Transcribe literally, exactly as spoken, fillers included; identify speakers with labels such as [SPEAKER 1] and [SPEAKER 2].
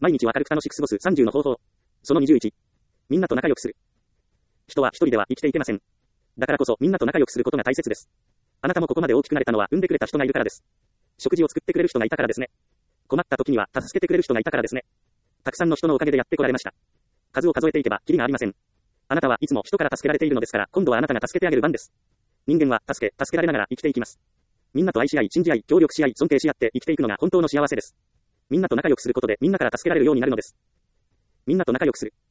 [SPEAKER 1] 毎日を明るく楽しく過ごすさんじゅうの方法。そのにじゅういち。みんなと仲良くする。人は一人では生きていけません。だからこそみんなと仲良くすることが大切です。あなたもここまで大きくなれたのは産んでくれた人がいるからです。食事を作ってくれる人がいたからですね。困った時には助けてくれる人がいたからですね。たくさんの人のおかげでやってこられました。数を数えていけばキリがありません。あなたはいつも人から助けられているのですから、今度はあなたが助けてあげる番です。人間は助け、助けられながら生きていきます。みんなと愛し合い、信じ合い、協力し合い、尊敬し合って生きていくのが本当の幸せです。みんなと仲良くすることでみんなから助けられるようになるのです。みんなと仲良くする。